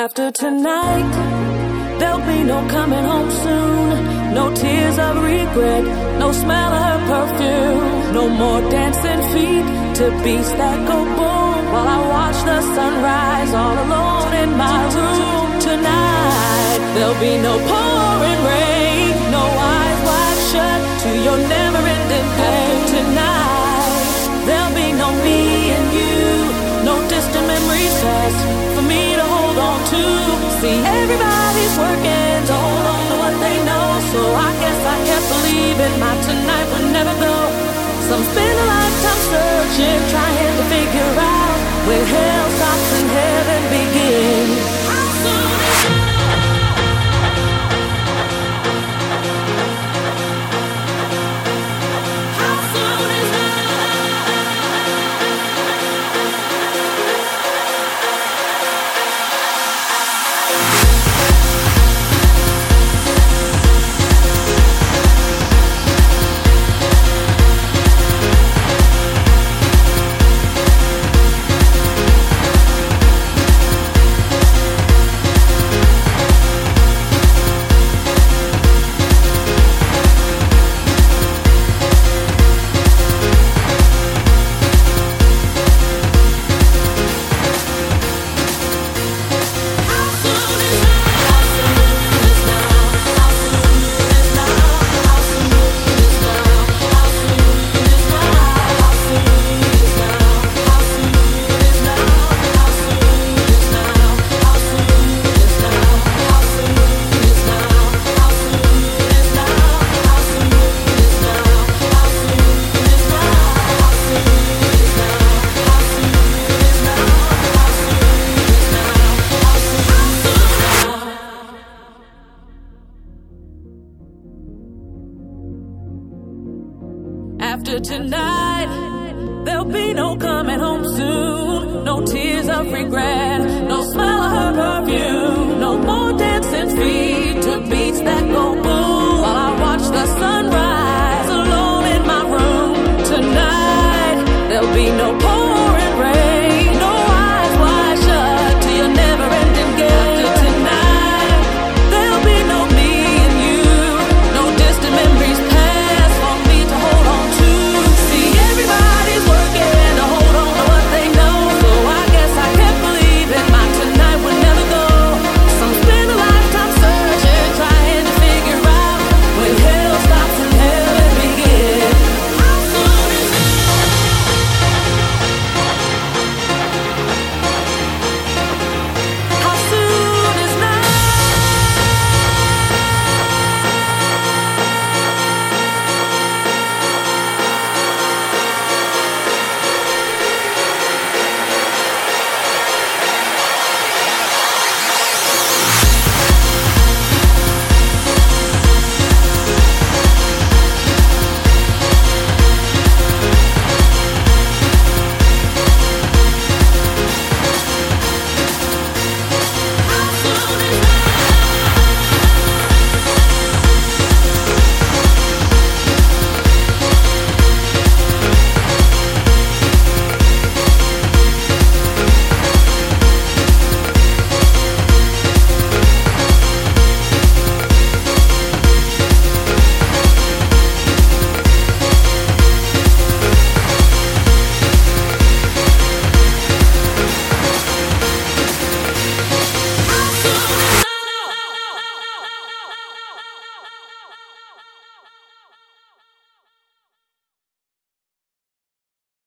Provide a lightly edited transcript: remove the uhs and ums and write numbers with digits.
After tonight, there'll be no coming home soon. No tears of regret, no smell of her perfume. No more dancing feet to beats that go boom. While I watch the sunrise all alone in my room. Tonight, there'll be no pouring rain, no eyes wide shut to your never-ending pain. Tonight, there'll be no me and you, no distant memories past for me to hold on to. See, everybody's working to hold on to what they know, so I guess I kept believing my tonight would never go. Some spend a lifetime searching, trying to figure out where hell stops and heaven begins. How soon is it? After tonight, there'll be no coming home soon. No tears of regret, no